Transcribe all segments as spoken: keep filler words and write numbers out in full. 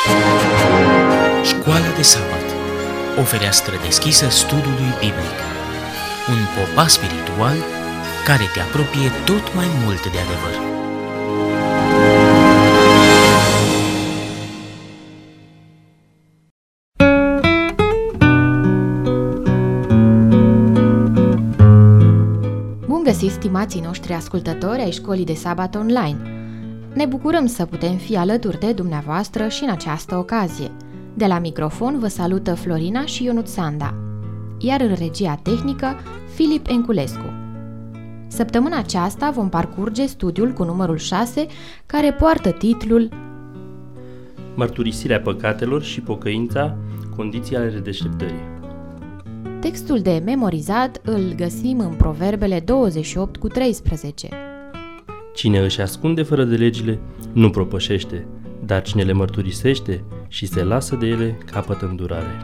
Școala de sabat, o fereastră deschisă studiului biblic, un popas spiritual care te apropie tot mai mult de adevăr. Bun găsit, stimații noștri ascultători ai Școlii de Sabat Online! Ne bucurăm să putem fi alături de dumneavoastră și în această ocazie. De la microfon vă salută Florina și Ionut Sanda, iar în regia tehnică Filip Enculescu. Săptămâna aceasta vom parcurge studiul cu numărul șase, care poartă titlul Mărturisirea păcatelor și pocăința, condiții ale redeșteptării. Textul de memorizat îl găsim în Proverbele douăzeci și opt cu treisprezece. Cine își ascunde fără de legile, nu propășește, dar cine le mărturisește și se lasă de ele, capătă îndurare.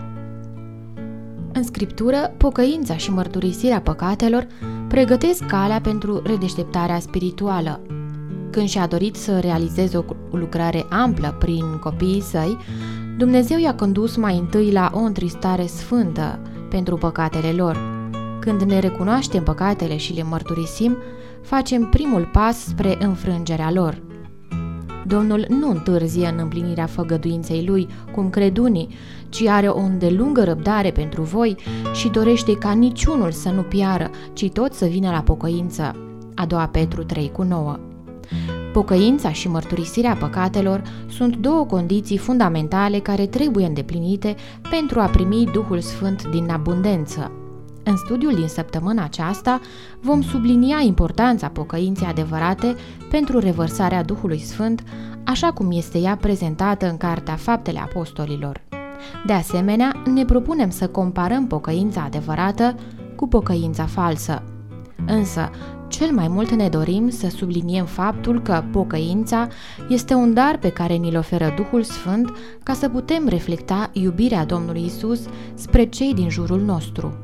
În Scriptură, pocăința și mărturisirea păcatelor pregătesc calea pentru redeșteptarea spirituală. Când și-a dorit să realizeze o lucrare amplă prin copiii săi, Dumnezeu i-a condus mai întâi la o întristare sfântă pentru păcatele lor. Când ne recunoaștem păcatele și le mărturisim, facem primul pas spre înfrângerea lor. Domnul nu întârzie în împlinirea făgăduinței Lui, cum cred unii, ci are o îndelungă răbdare pentru voi și dorește ca niciunul să nu piară, ci tot să vină la pocăință. A doua Petru trei cu nouă. Pocăința și mărturisirea păcatelor sunt două condiții fundamentale care trebuie îndeplinite pentru a primi Duhul Sfânt din abundență. În studiul din săptămâna aceasta vom sublinia importanța pocăinței adevărate pentru revărsarea Duhului Sfânt, așa cum este ea prezentată în Cartea Faptele Apostolilor. De asemenea, ne propunem să comparăm pocăința adevărată cu pocăința falsă. Însă, cel mai mult ne dorim să subliniem faptul că pocăința este un dar pe care ni-l oferă Duhul Sfânt ca să putem reflecta iubirea Domnului Isus spre cei din jurul nostru.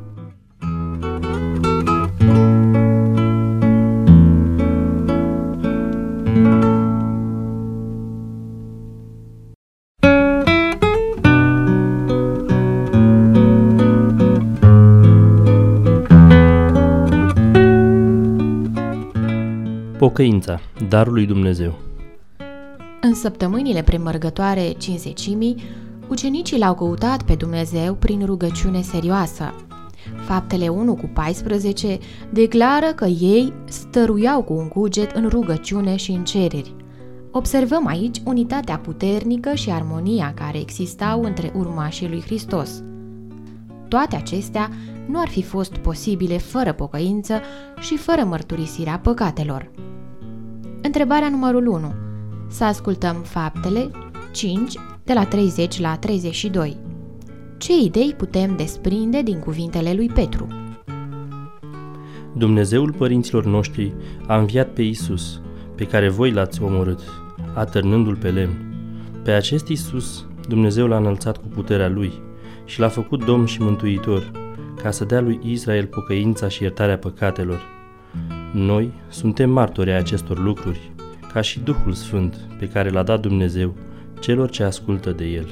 Pocăința, darul lui Dumnezeu. În săptămânile premergătoare Cincizecimii, ucenicii l-au căutat pe Dumnezeu prin rugăciune serioasă. Faptele unu cu paisprezece declară că ei stăruiau cu un cuget în rugăciune și în cereri. Observăm aici unitatea puternică și armonia care existau între urmașii lui Hristos. Toate acestea nu ar fi fost posibile fără pocăință și fără mărturisirea păcatelor. Întrebarea numărul unu. Să ascultăm Faptele cinci, de la treizeci la treizeci și doi. Ce idei putem desprinde din cuvintele lui Petru? Dumnezeul părinților noștri a înviat pe Iisus, pe care voi l-ați omorât, atârnându-l pe lemn. Pe acest Iisus Dumnezeu l-a înălțat cu puterea Lui și l-a făcut Domn și Mântuitor, ca să dea lui Israel pocăința și iertarea păcatelor. Noi suntem martori ai acestor lucruri, ca și Duhul Sfânt pe care l-a dat Dumnezeu celor ce ascultă de El.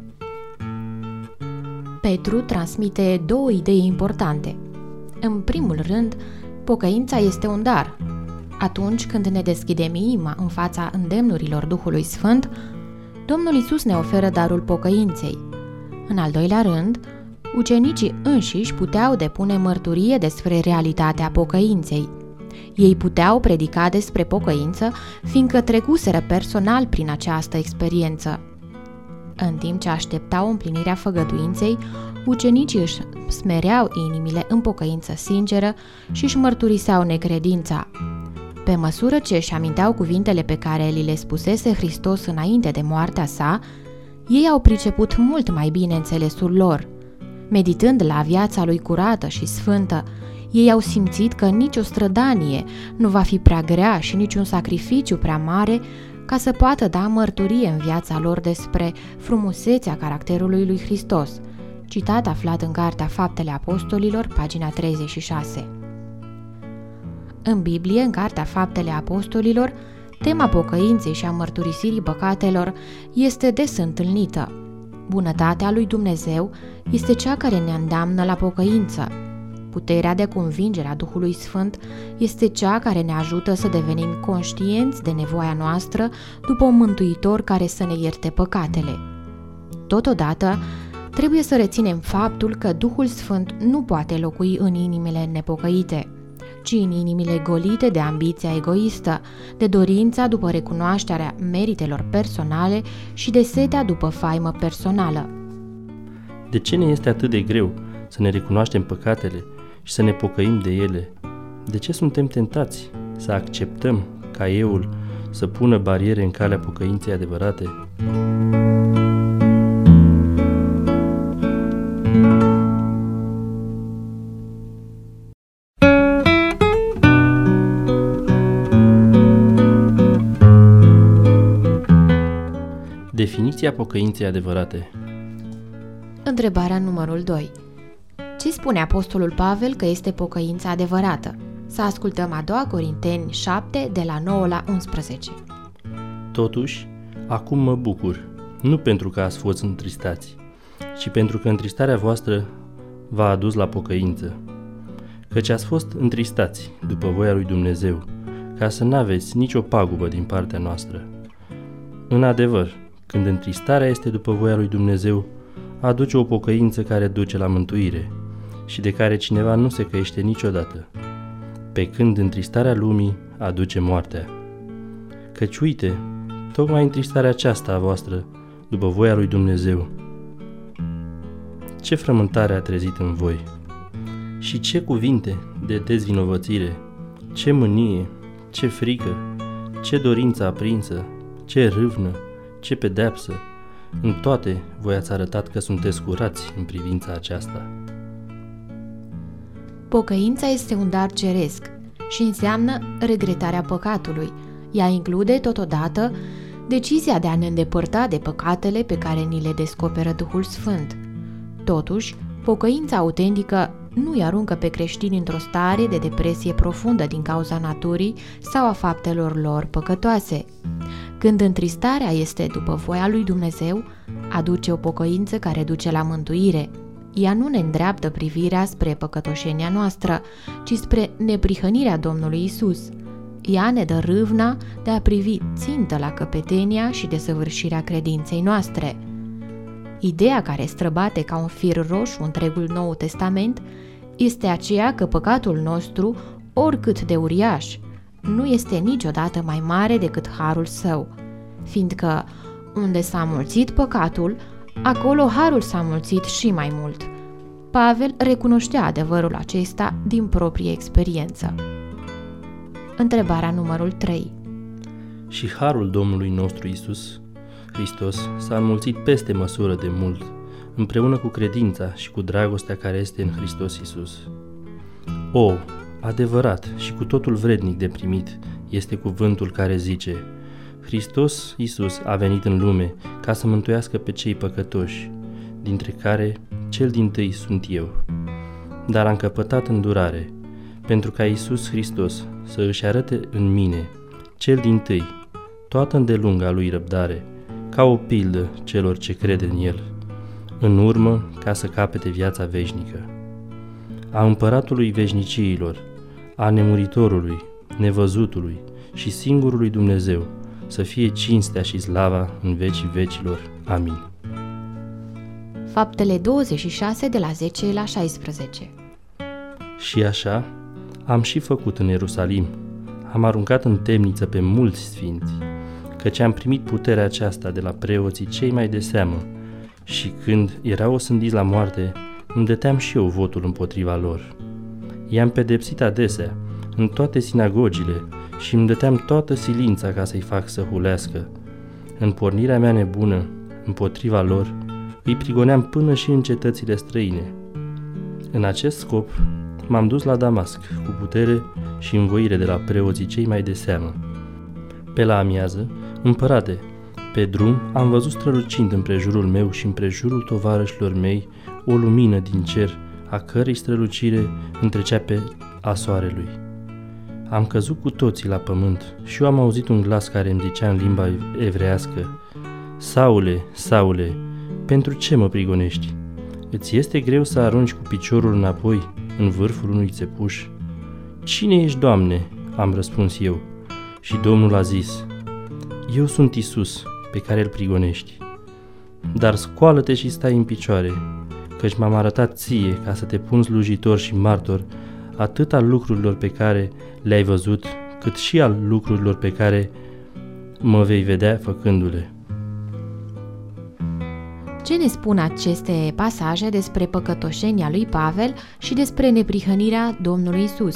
Petru transmite două idei importante. În primul rând, pocăința este un dar. Atunci când ne deschidem inima în fața îndemnurilor Duhului Sfânt, Domnul Iisus ne oferă darul pocăinței. În al doilea rând, ucenicii înșiși puteau depune mărturie despre realitatea pocăinței. Ei puteau predica despre pocăință, fiindcă trecuseră personal prin această experiență. În timp ce așteptau împlinirea făgăduinței, ucenicii își smereau inimile în pocăință sinceră și își mărturiseau necredința. Pe măsură ce își aminteau cuvintele pe care li le spusese Hristos înainte de moartea sa, ei au priceput mult mai bine înțelesul lor. Meditând la viața lui curată și sfântă, ei au simțit că nicio strădanie nu va fi prea grea și niciun sacrificiu prea mare ca să poată da mărturie în viața lor despre frumusețea caracterului lui Hristos, citat aflat în Cartea Faptele Apostolilor, pagina treizeci și șase. În Biblie, în Cartea Faptele Apostolilor, tema pocăinței și a mărturisirii păcatelor este des întâlnită. Bunătatea lui Dumnezeu este cea care ne îndeamnă la pocăință. Puterea de convingere a Duhului Sfânt este cea care ne ajută să devenim conștienți de nevoia noastră după un mântuitor care să ne ierte păcatele. Totodată, trebuie să reținem faptul că Duhul Sfânt nu poate locui în inimile nepocăite, ci în inimile golite de ambiția egoistă, de dorința după recunoașterea meritelor personale și de setea după faimă personală. De ce ne este atât de greu să ne recunoaștem păcatele și să ne pocăim de ele? De ce suntem tentați să acceptăm ca euul să pună bariere în calea pocăinței adevărate? Definiția pocăinței adevărate. Întrebarea numărul doi. Ce spune Apostolul Pavel că este pocăința adevărată? Să ascultăm a doua Corinteni șapte, de la nouă la unsprezece. Totuși, acum mă bucur, nu pentru că ați fost întristați, ci pentru că întristarea voastră v-a adus la pocăință. Căci ați fost întristați după voia lui Dumnezeu, ca să n-aveți nicio pagubă din partea noastră. În adevăr, când întristarea este după voia lui Dumnezeu, aduce o pocăință care duce la mântuire și de care cineva nu se căiește niciodată, pe când întristarea lumii aduce moartea. Căci uite, tocmai întristarea aceasta a voastră, după voia lui Dumnezeu, ce frământare a trezit în voi și ce cuvinte de dezvinovățire, ce mânie, ce frică, ce dorință aprinsă, ce râvnă, ce pedeapsă. În toate voi ați arătat că sunteți curați în privința aceasta. Pocăința este un dar ceresc și înseamnă regretarea păcatului. Ea include totodată decizia de a ne îndepărta de păcatele pe care ni le descoperă Duhul Sfânt. Totuși, pocăința autentică nu îi aruncă pe creștini într-o stare de depresie profundă din cauza naturii sau a faptelor lor păcătoase. Când întristarea este după voia lui Dumnezeu, aduce o pocăință care duce la mântuire. Ea nu ne îndreaptă privirea spre păcătoșenia noastră, ci spre neprihănirea Domnului Isus. Ea ne dă râvna de a privi țintă la căpetenia și desăvârșirea credinței noastre. Ideea care străbate ca un fir roșu întregul Nou Testament este aceea că păcatul nostru, oricât de uriaș, nu este niciodată mai mare decât harul său, fiindcă unde s-a mulțit păcatul, acolo harul s-a mulțit și mai mult. Pavel recunoștea adevărul acesta din proprie experiență. Întrebarea numărul trei. Și harul Domnului nostru Iisus Hristos s-a înmulțit peste măsură de mult, împreună cu credința și cu dragostea care este în Hristos Iisus. O, adevărat și cu totul vrednic de primit este cuvântul care zice: Hristos Iisus a venit în lume ca să mântuiască pe cei păcătoși, dintre care cel dintâi sunt eu. Dar am căpătat îndurare, pentru ca Iisus Hristos să își arate în mine, cel dintâi, toată îndelunga lui răbdare, ca o pildă celor ce cred în El, în urmă ca să capete viața veșnică. A împăratului veșniciilor, a nemuritorului, nevăzutului și singurului Dumnezeu, să fie cinstea și slava în vecii vecilor. Amin. Faptele douăzeci și șase, de la zece la șaisprezece. Și așa am și făcut în Ierusalim. Am aruncat în temniță pe mulți sfinți, căci am primit puterea aceasta de la preoții cei mai de seamă, și când erau osândiți la moarte, îmi dăteam și eu votul împotriva lor. I-am pedepsit adesea în toate sinagogile și îmi dăteam toată silința ca să-i fac să hulească. În pornirea mea nebună împotriva lor, îi prigoneam până și în cetățile străine. În acest scop m-am dus la Damasc cu putere și învoire de la preoții cei mai de seamă. Pe la amiază, împărate, pe drum am văzut strălucind împrejurul meu și împrejurul tovarășilor mei o lumină din cer, a cărei strălucire întrecea pe a soarelui. Am căzut cu toții la pământ și eu am auzit un glas care îmi zicea în limba evrească: Saule, Saule, pentru ce mă prigonești? Îți este greu să arunci cu piciorul înapoi în vârful unui țepuș? Cine ești, Doamne? Am răspuns eu. Și Domnul a zis: Eu sunt Iisus, pe care îl prigonești. Dar scoală-te și stai în picioare, căci m-am arătat ție ca să te pun slujitor și martor atât al lucrurilor pe care le-ai văzut, cât și al lucrurilor pe care mă vei vedea făcându-le. Ce ne spun aceste pasaje despre păcătoșenia lui Pavel și despre neprihănirea Domnului Isus?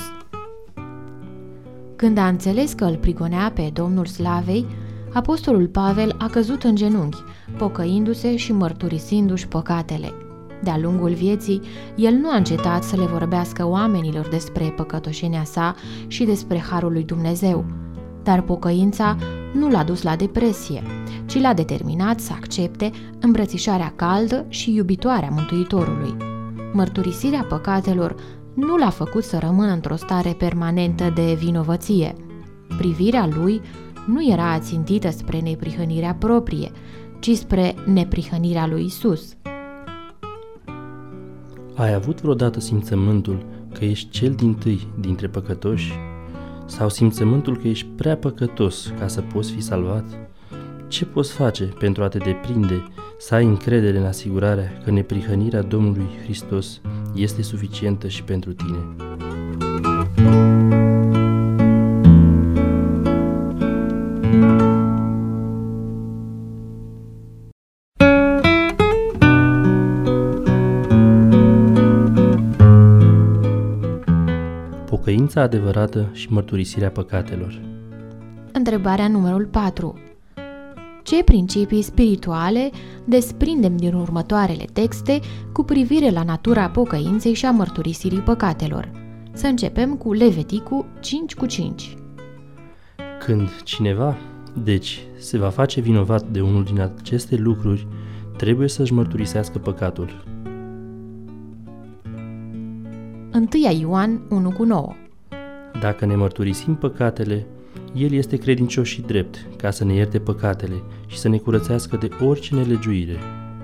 Când a înțeles că îl prigonea pe Domnul Slavei, apostolul Pavel a căzut în genunchi, pocăindu-se și mărturisindu-și păcatele. De-a lungul vieții, el nu a încetat să le vorbească oamenilor despre păcătoșenia sa și despre harul lui Dumnezeu, dar pocăința nu l-a dus la depresie, ci l-a determinat să accepte îmbrățișarea caldă și iubitoare a Mântuitorului. Mărturisirea păcatelor nu l-a făcut să rămână într-o stare permanentă de vinovăție. Privirea lui nu era ațintită spre neprihănirea proprie, ci spre neprihănirea lui Isus. Ai avut vreodată simțământul că ești cel dintâi dintre păcătoși? Sau simțământul că ești prea păcătos ca să poți fi salvat? Ce poți face pentru a te deprinde, să ai încredere în asigurarea că neprihănirea Domnului Hristos este suficientă și pentru tine? Pocăința adevărată și mărturisirea păcatelor. Întrebarea numărul patru. Ce principii spirituale desprindem din următoarele texte cu privire la natura pocăinței și a mărturisirii păcatelor? Să începem cu Leviticul cinci cu cinci. Când cineva, deci, se va face vinovat de unul din aceste lucruri, trebuie să-și mărturisească păcatul. întâi Ioan unu cu nouă. Dacă ne mărturisim păcatele, El este credincios și drept, ca să ne ierte păcatele și să ne curățească de orice nelegiuire.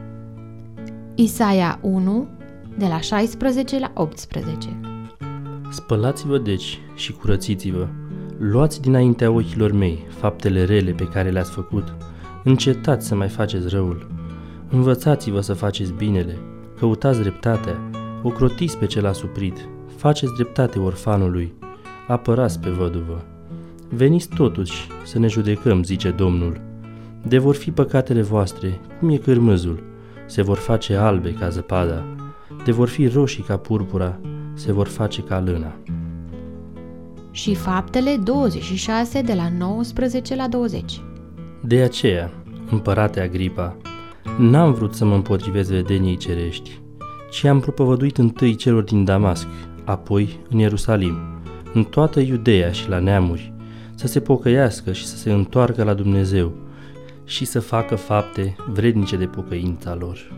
Isaia unu, de la șaisprezece la optsprezece. Spălați-vă deci și curățiți-vă, luați dinaintea ochilor mei faptele rele pe care le-ați făcut, încetați să mai faceți răul, învățați-vă să faceți binele, căutați dreptatea, ocrotiți pe cel asuprit, faceți dreptate orfanului, apărați pe văduvă. Veniți totuși să ne judecăm, zice Domnul. De vor fi păcatele voastre, cum e cârmâzul, se vor face albe ca zăpada, de vor fi roșii ca purpura, se vor face ca lâna. Și Faptele douăzeci și șase, de la nouăsprezece la douăzeci. De aceea, împărate Agripa, n-am vrut să mă împotrivesc vedeniei cerești, ci am propovăduit întâi celor din Damasc, apoi în Ierusalim, în toată Iudeea și la neamuri, să se pocăiască și să se întoarcă la Dumnezeu și să facă fapte vrednice de pocăința lor.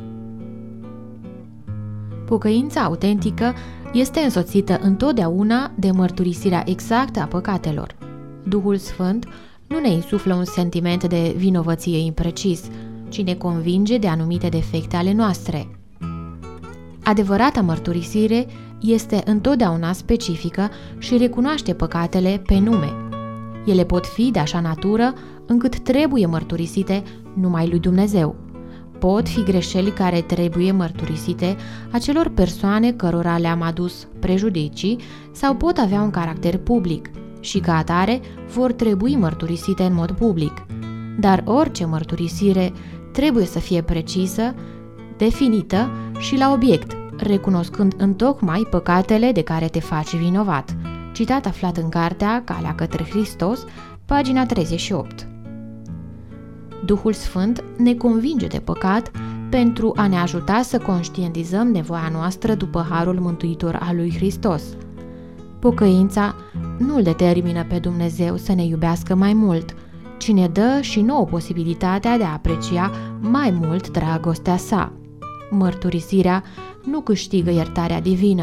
Pocăința autentică este însoțită întotdeauna de mărturisirea exactă a păcatelor. Duhul Sfânt nu ne insuflă un sentiment de vinovăție imprecis, ci ne convinge de anumite defecte ale noastre. Adevărata mărturisire este întotdeauna specifică și recunoaște păcatele pe nume. Ele pot fi de așa natură încât trebuie mărturisite numai lui Dumnezeu. Pot fi greșeli care trebuie mărturisite acelor persoane cărora le-am adus prejudicii sau pot avea un caracter public și ca atare vor trebui mărturisite în mod public. Dar orice mărturisire trebuie să fie precisă, definită și la obiect, recunoscând întocmai păcatele de care te faci vinovat. Citat aflat în cartea Calea către Hristos, pagina treizeci și opt. Duhul Sfânt ne convinge de păcat pentru a ne ajuta să conștientizăm nevoia noastră după harul mântuitor al lui Hristos. Pocăința nu îl determină pe Dumnezeu să ne iubească mai mult, ci ne dă și nouă posibilitatea de a aprecia mai mult dragostea sa. Mărturisirea nu câștigă iertarea divină,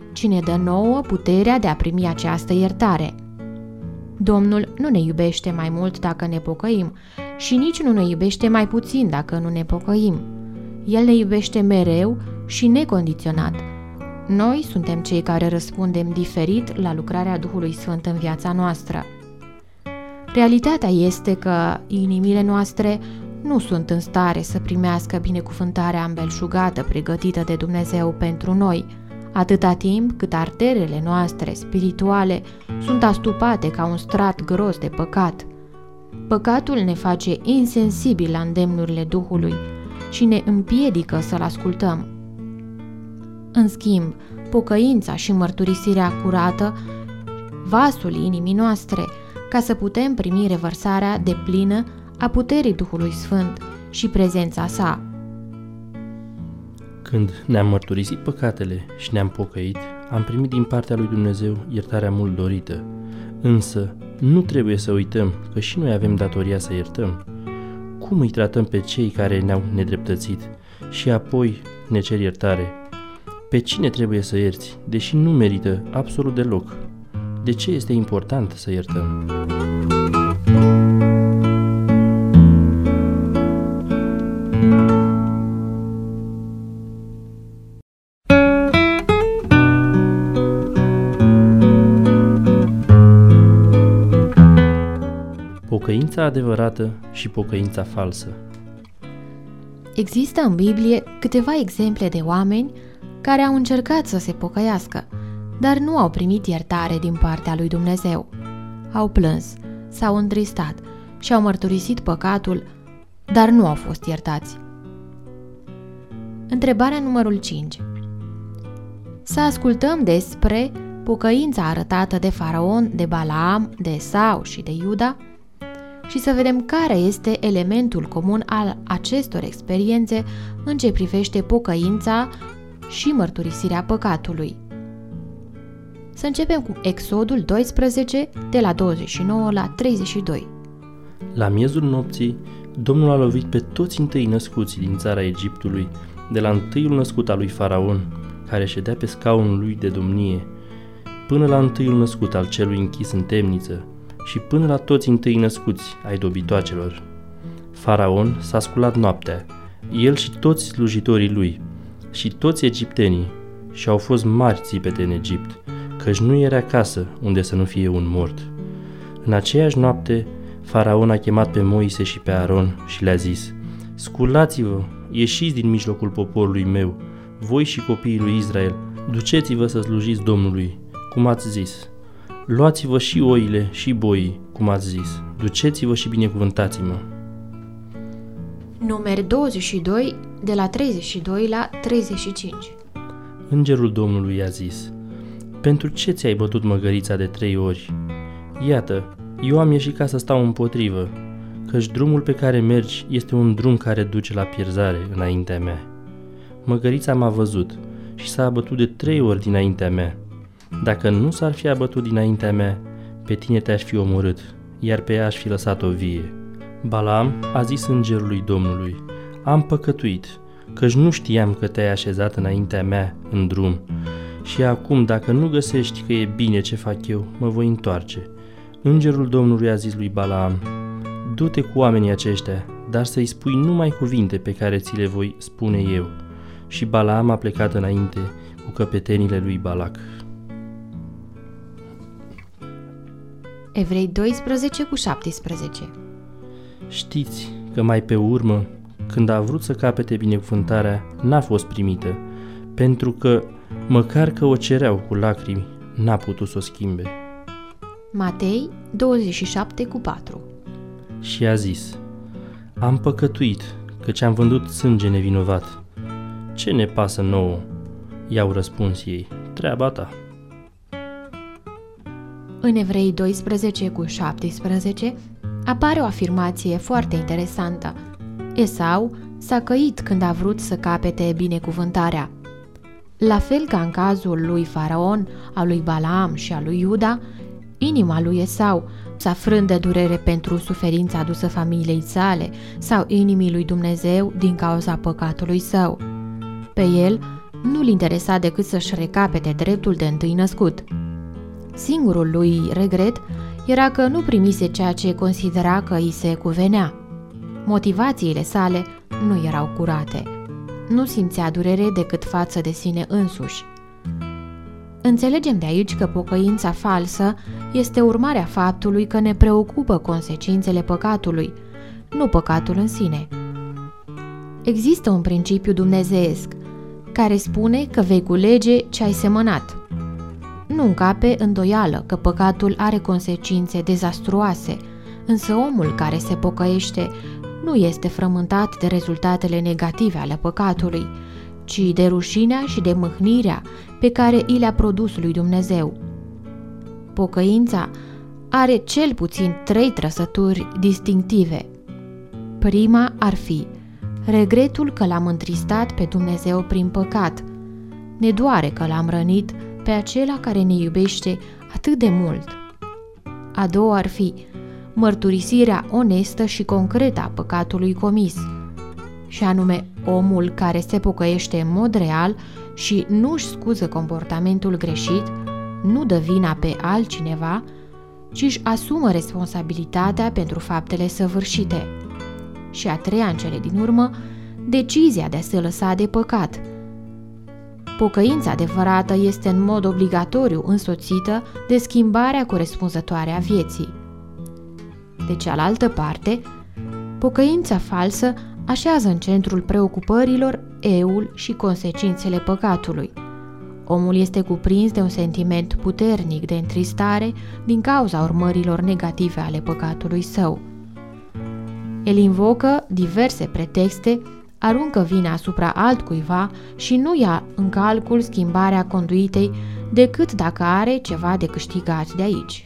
ci ne dă nouă puterea de a primi această iertare. Domnul nu ne iubește mai mult dacă ne pocăim și nici nu ne iubește mai puțin dacă nu ne pocăim. El ne iubește mereu și necondiționat. Noi suntem cei care răspundem diferit la lucrarea Duhului Sfânt în viața noastră. Realitatea este că inimile noastre nu sunt în stare să primească binecuvântarea îmbelșugată pregătită de Dumnezeu pentru noi, atâta timp cât arterele noastre spirituale sunt astupate ca un strat gros de păcat. Păcatul ne face insensibili la îndemnurile Duhului și ne împiedică să-L ascultăm. În schimb, pocăința și mărturisirea curată vasul inimii noastre, ca să putem primi revărsarea deplină a puterii Duhului Sfânt și prezența sa. Când ne-am mărturisit păcatele și ne-am pocăit, am primit din partea lui Dumnezeu iertarea mult dorită. Însă, nu trebuie să uităm că și noi avem datoria să iertăm. Cum îi tratăm pe cei care ne-au nedreptățit și apoi ne cer iertare? Pe cine trebuie să ierți, deși nu merită absolut deloc? De ce este important să iertăm? Pocăința adevărată și pocăința falsă. Există în Biblie câteva exemple de oameni care au încercat să se pocăiască, dar nu au primit iertare din partea lui Dumnezeu. Au plâns, s-au întristat și au mărturisit păcatul, dar nu au fost iertați. Întrebarea numărul cinci. Să ascultăm despre pocăința arătată de Faraon, de Balaam, de Esau și de Iuda și să vedem care este elementul comun al acestor experiențe în ce privește pocăința și mărturisirea păcatului. Să începem cu Exodul doisprezece, de la douăzeci și nouă la treizeci și doi. La miezul nopții, Domnul a lovit pe toți întâi născuții din țara Egiptului, de la întâiul născut al lui Faraon, care ședea pe scaunul lui de domnie, până la întâiul născut al celui închis în temniță și până la toți întâi născuți ai dobitoacelor. Faraon s-a sculat noaptea, el și toți slujitorii lui, și toți egiptenii, și au fost mari țipete în Egipt, căci nu era casă unde să nu fie un mort. În aceeași noapte, Faraon a chemat pe Moise și pe Aron și le-a zis: Sculați-vă, ieșiți din mijlocul poporului meu, voi și copiii lui Israel, duceți-vă să slujiți Domnului, cum ați zis. Luați-vă și oile și boii, cum ați zis, duceți-vă și binecuvântați-mă. Numeri douăzeci și doi, de la treizeci și doi la treizeci și cinci. Îngerul Domnului i-a zis: Pentru ce ți-ai bătut măgărița de trei ori? Iată, eu am ieșit ca să stau împotrivă, căci drumul pe care mergi este un drum care duce la pierzare înaintea mea. Măgărița m-a văzut și s-a abătut de trei ori dinaintea mea. Dacă nu s-ar fi abătut dinaintea mea, pe tine te-aș fi omorât, iar pe ea aș fi lăsat-o vie. Balaam a zis îngerului Domnului: Am păcătuit, căci nu știam că te-ai așezat înaintea mea în drum. Și acum, dacă nu găsești că e bine ce fac eu, mă voi întoarce. Îngerul Domnului a zis lui Balaam: Du-te cu oamenii aceștia, dar să-i spui numai cuvinte pe care ți le voi spune eu. Și Balaam a plecat înainte cu căpetenile lui Balac. Evrei doisprezece cu șaptesprezece. Știți că mai pe urmă, când a vrut să capete binecuvântarea, n-a fost primită, pentru că, măcar că o cereau cu lacrimi, n-a putut să o schimbe. Matei douăzeci și șapte cu patru. Și a zis: Am păcătuit, căci am vândut sânge nevinovat. Ce ne pasă nouă? I-au răspuns ei: Treaba ta. În Evrei doisprezece cu șaptesprezece apare o afirmație foarte interesantă. Esau s-a căit când a vrut să capete binecuvântarea. La fel ca în cazul lui Faraon, al lui Balaam și al lui Iuda, inima lui Esau s-a frânt de durere pentru suferința adusă familiei sale sau inimii lui Dumnezeu din cauza păcatului său. Pe el Nu-l interesa decât să-și recapete dreptul de întâi născut. Singurul lui regret era că nu primise ceea ce considera că îi se cuvenea. Motivațiile sale nu erau curate. Nu simțea durere decât față de sine însuși. Înțelegem de aici că pocăința falsă este urmarea faptului că ne preocupă consecințele păcatului, nu păcatul în sine. Există un principiu dumnezeiesc care spune că vei culege ce ai semănat. Nu încape îndoială că păcatul are consecințe dezastruoase, însă omul care se pocăiește nu este frământat de rezultatele negative ale păcatului, ci de rușinea și de mâhnirea pe care i le-a produs lui Dumnezeu. Pocăința are cel puțin trei trăsături distinctive. Prima ar fi regretul că l-am întristat pe Dumnezeu prin păcat. Ne doare că l-am rănit pe acela care ne iubește atât de mult. A doua ar fi mărturisirea onestă și concretă a păcatului comis, și anume omul care se pocăiește în mod real și nu-și scuză comportamentul greșit, nu dă vina pe altcineva, ci își asumă responsabilitatea pentru faptele săvârșite. Și a treia, în cele din urmă, decizia de a se lăsa de păcat. Pocăința adevărată este în mod obligatoriu însoțită de schimbarea corespunzătoare a vieții. De cealaltă parte, pocăința falsă așează în centrul preocupărilor eul și consecințele păcatului. Omul este cuprins de un sentiment puternic de întristare din cauza urmărilor negative ale păcatului său. El invocă diverse pretexte, aruncă vina asupra altcuiva și nu ia în calcul schimbarea conduitei decât dacă are ceva de câștigat de aici.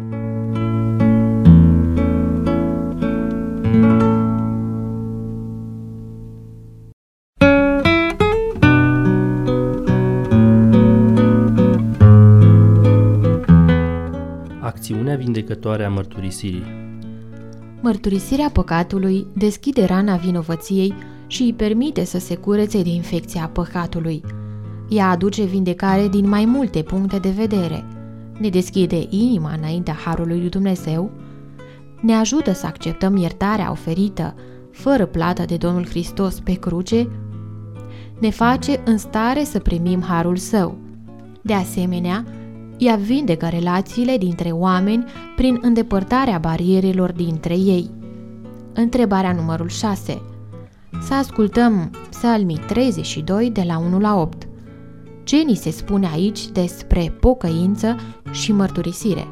Acțiunea vindecătoare a mărturisirii. Mărturisirea păcatului deschide rana vinovăției și îi permite să se curețe de infecția păcatului. Ea aduce vindecare din mai multe puncte de vedere. Ne deschide inima înaintea harului lui Dumnezeu, ne ajută să acceptăm iertarea oferită fără plată de Domnul Hristos pe cruce, ne face în stare să primim harul său. De asemenea, ea vindecă relațiile dintre oameni prin îndepărtarea barierelor dintre ei. Întrebarea numărul șase. Să ascultăm Psalmii treizeci și doi de la unu la opt. Ce ni se spune aici despre pocăință și mărturisire?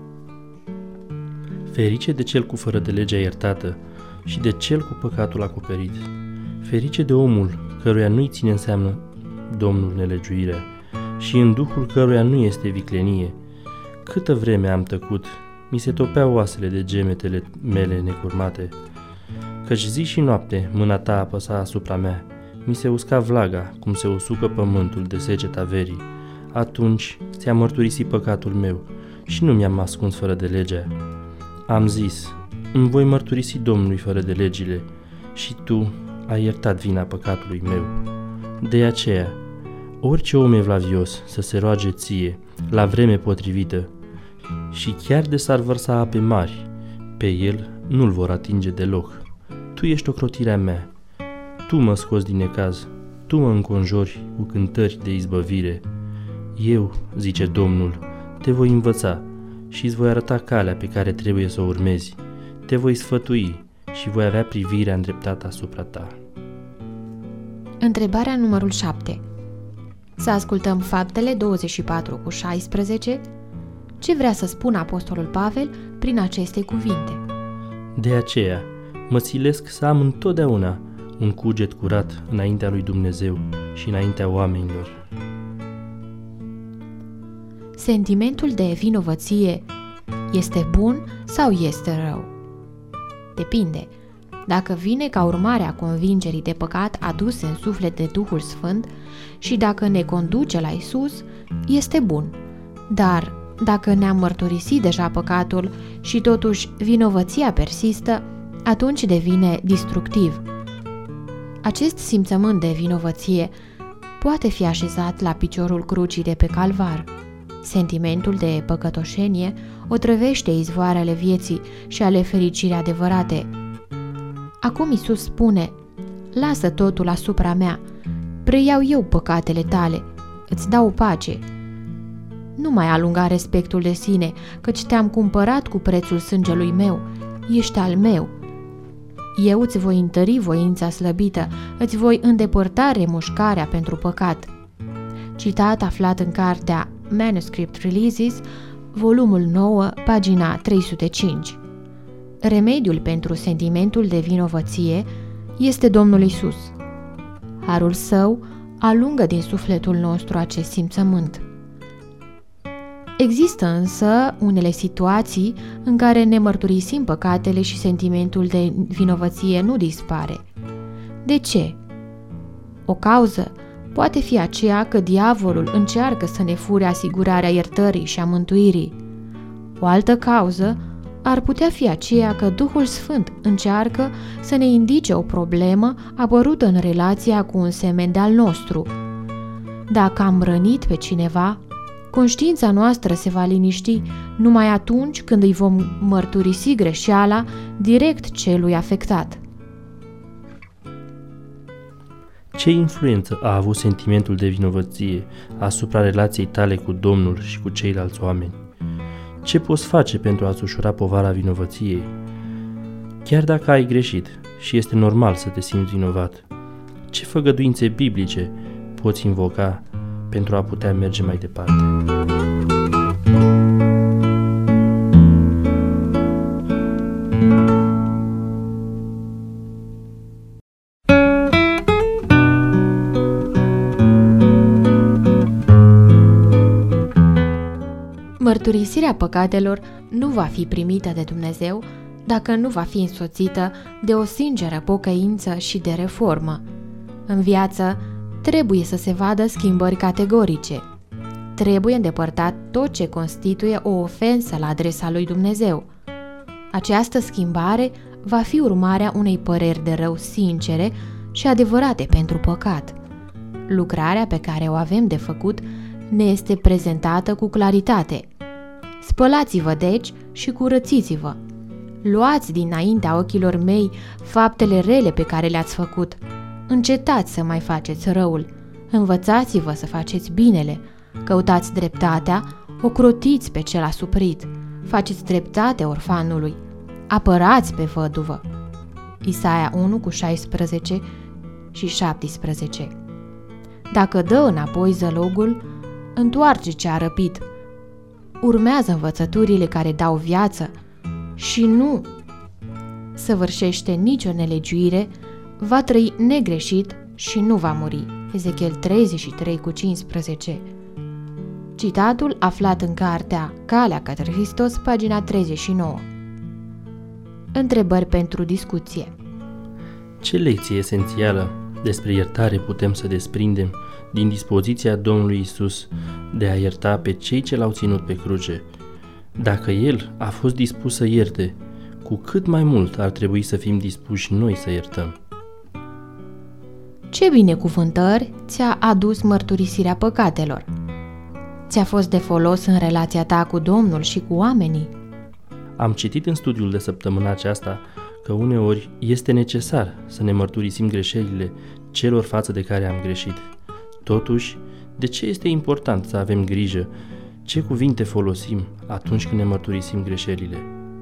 Ferice de cel cu fără de legea iertată și de cel cu păcatul acoperit. Ferice de omul căruia nu-i ține în seamă Domnul nelegiuirea și în duhul căruia nu este viclenie. Câtă vreme am tăcut, mi se topeau oasele de gemetele mele necurmate, căci zi și noapte mâna ta apăsa asupra mea, mi se usca vlaga, cum se usucă pământul de seceta verii. Atunci ți-am mărturisit păcatul meu și nu mi-am ascuns fără de legea. Am zis, îmi voi mărturisi Domnului fără de legile și tu ai iertat vina păcatului meu. De aceea, orice om evlavios să se roage ție la vreme potrivită și chiar de s-ar vărsa ape mari, pe el nu-l vor atinge deloc. Tu ești ocrotirea mea, tu mă scoți din necaz, tu mă înconjori cu cântări de izbăvire. Eu, zice Domnul, te voi învăța și îți voi arăta calea pe care trebuie să o urmezi. Te voi sfătui și voi avea privirea îndreptată asupra ta. Întrebarea numărul șapte. Să ascultăm Faptele douăzeci și patru cu șaisprezece. Ce vrea să spună Apostolul Pavel prin aceste cuvinte? De aceea, mă silesc să am întotdeauna un cuget curat înaintea lui Dumnezeu și înaintea oamenilor. Sentimentul de vinovăție este bun sau este rău? Depinde. Dacă vine ca urmare a convingerii de păcat aduse în suflet de Duhul Sfânt și dacă ne conduce la Isus, este bun. Dar dacă ne-am mărturisit deja păcatul și totuși vinovăția persistă, atunci devine destructiv. Acest simțământ de vinovăție poate fi așezat la piciorul crucii de pe calvar. Sentimentul de păcătoșenie otrăvește izvoarele vieții și ale fericirii adevărate. Acum Iisus spune: lasă totul asupra mea, preiau eu păcatele tale, îți dau pace. Nu mai alunga respectul de sine, căci te-am cumpărat cu prețul sângelui meu, ești al meu. Eu îți voi întări voința slăbită, îți voi îndepărta remușcarea pentru păcat. Citat aflat în cartea Manuscript Releases, volumul nouă, pagina trei sute cinci. Remediul pentru sentimentul de vinovăție este Domnul Iisus. Harul Său alungă din sufletul nostru acest simțământ. Există însă unele situații în care ne mărturisim păcatele și sentimentul de vinovăție nu dispare. De ce? O cauză poate fi aceea că diavolul încearcă să ne fure asigurarea iertării și a mântuirii. O altă cauză ar putea fi aceea că Duhul Sfânt încearcă să ne indice o problemă apărută în relația cu un semen de-al nostru. Dacă am rănit pe cineva, conștiința noastră se va liniști numai atunci când îi vom mărturisi greșeala direct celui afectat. Ce influență a avut sentimentul de vinovăție asupra relației tale cu Domnul și cu ceilalți oameni? Ce poți face pentru a-ți ușura povara vinovăției? Chiar dacă ai greșit și este normal să te simți vinovat, ce făgăduințe biblice poți invoca pentru a putea merge mai departe? Mărturisirea păcatelor nu va fi primită de Dumnezeu dacă nu va fi însoțită de o sinceră pocăință și de reformă. În viață trebuie să se vadă schimbări categorice. Trebuie îndepărtat tot ce constituie o ofensă la adresa lui Dumnezeu. Această schimbare va fi urmarea unei păreri de rău sincere și adevărate pentru păcat. Lucrarea pe care o avem de făcut ne este prezentată cu claritate. Spălați-vă deci și curățiți-vă. Luați dinaintea ochilor mei faptele rele pe care le-ați făcut. Încetați să mai faceți răul. Învățați-vă să faceți binele. Căutați dreptatea, ocrotiți pe cel asuprit. Faceți dreptate orfanului. Apărați pe văduvă. Isaia unu cu șaisprezece și șaptesprezece. Dacă dă înapoi zălogul, întoarce ce a răpit. Urmează învățăturile care dau viață și nu săvârșește nicio nelegiuire, va trăi negreșit și nu va muri. Ezechiel treizeci și trei cu cincisprezece. Citatul aflat în cartea Calea către Hristos, pagina treizeci și nouă. Întrebări pentru discuție. Ce lecție esențială despre iertare putem să desprindem din dispoziția Domnului Iisus de a ierta pe cei ce l-au ținut pe cruce? Dacă El a fost dispus să ierte, cu cât mai mult ar trebui să fim dispuși noi să iertăm. Ce binecuvântări ți-a adus mărturisirea păcatelor? Ți-a fost de folos în relația ta cu Domnul și cu oamenii? Am citit în studiul de săptămâna aceasta că uneori este necesar să ne mărturisim greșelile celor față de care am greșit. Totuși, de ce este important să avem grijă ce cuvinte folosim atunci când ne mărturisim greșelile?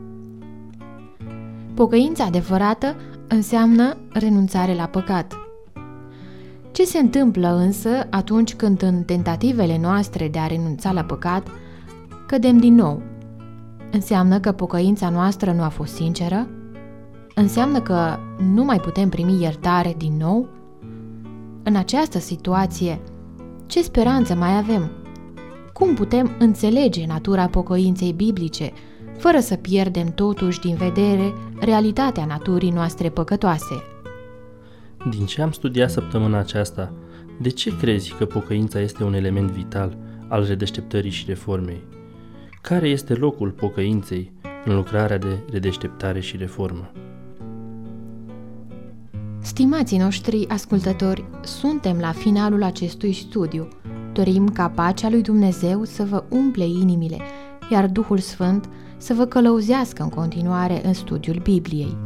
Pocăința adevărată înseamnă renunțare la păcat. Ce se întâmplă însă atunci când în tentativele noastre de a renunța la păcat cădem din nou? Înseamnă că pocăința noastră nu a fost sinceră? Înseamnă că nu mai putem primi iertare din nou? În această situație, ce speranță mai avem? Cum putem înțelege natura pocăinței biblice, fără să pierdem totuși din vedere realitatea naturii noastre păcătoase? Din ce am studiat săptămâna aceasta, de ce crezi că pocăința este un element vital al redeșteptării și reformei? Care este locul pocăinței în lucrarea de redeșteptare și reformă? Stimații noștri ascultători, suntem la finalul acestui studiu. Dorim ca pacea lui Dumnezeu să vă umple inimile, iar Duhul Sfânt să vă călăuzească în continuare în studiul Bibliei.